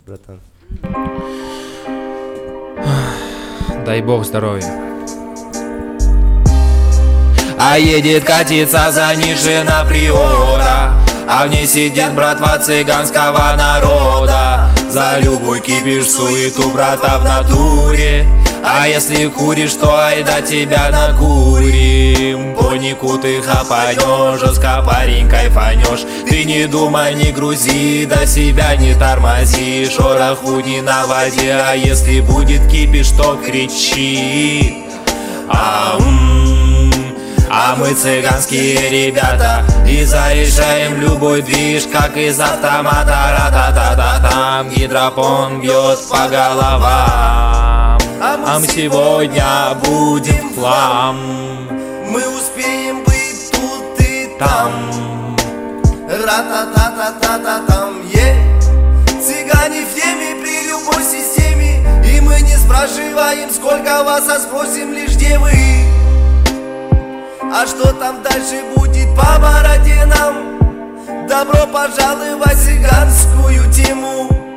братан. Дай бог здоровья. А едет катится занижена приора, а в ней сидит братва цыганского народа. За любой кипиш, суету брата в натуре. А если куришь, то айда тебя накурим. Понику ты хапанешь, жестко парень кайфанешь. Ты не думай, не грузи, до себя не тормози. Шороху не наводи, а если будет кипиш, то кричи. А мы цыганские ребята и заезжаем любой движ, как из автомата. Ра-та-та-та-та-там, гидропон бьет по головам. А мы сегодня будем в хлам. Мы успеем быть тут и там. Ра-та-та-та-та-та-там, цыгане в теме при любой системе. И мы не спрашиваем, сколько вас, а спросим лишь, где вы. А что там дальше будет по бороде нам? Добро пожаловать в цыганскую тему.